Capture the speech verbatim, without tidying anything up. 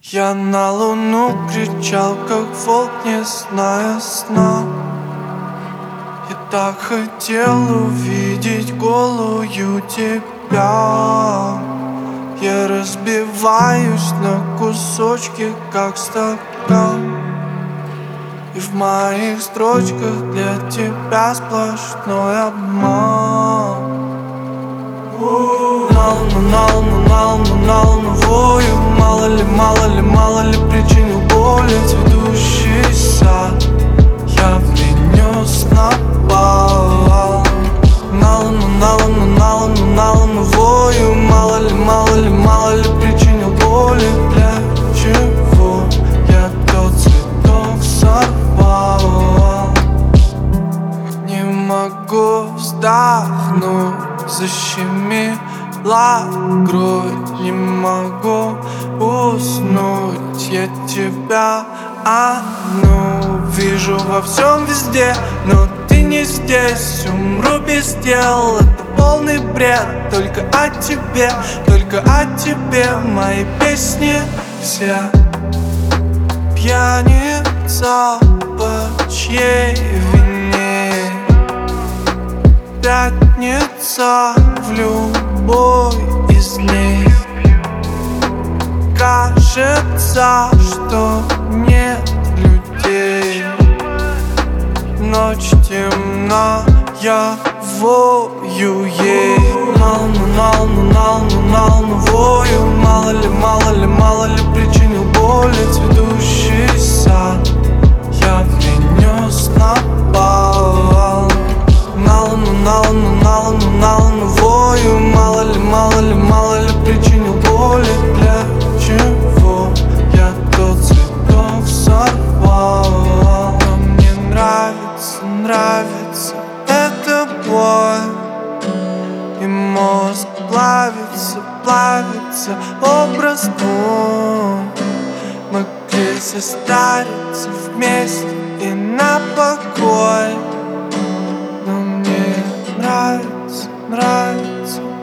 Я на луну кричал, как волк, не зная сна. Я так хотел увидеть голую тебя. Я разбиваюсь на кусочки, как стакан, и в моих строчках для тебя сплошной обман. На луну, на луну, на луну, на луновую. Мало ли, мало ли, мало ли причинил боли цветущий сад. Я принес на бал. На луну, на луну, на луну, на луновую. Мало ли, мало ли, мало ли причинил боли. Для чего я тот цветок сорвал? Не могу вздохнуть, защемила грудь. Не могу уснуть, я тебя одну вижу во всем везде, но ты не здесь. Умру без дел, это полный бред. Только о тебе, только о тебе мои песни все. Пьяница, по чьей вине? Пятница в любой из дней. Кажется, что нет людей. Ночь темна, я вою ей. На луну, на луну, на луну, на луновую. Мало ли, мало ли, мало ли причинил боли цветущий сад. Я принес на бал. На луну, на луну, на луну, на луновую. Мало ли, мало ли, мало ли причинил боли. Для чего я тот цветок сорвал? Но мне нравится, нравится эта боль. И мозг плавится, плавится образ твой. Могли состариться вместе и на покой. Но мне нравится, нравится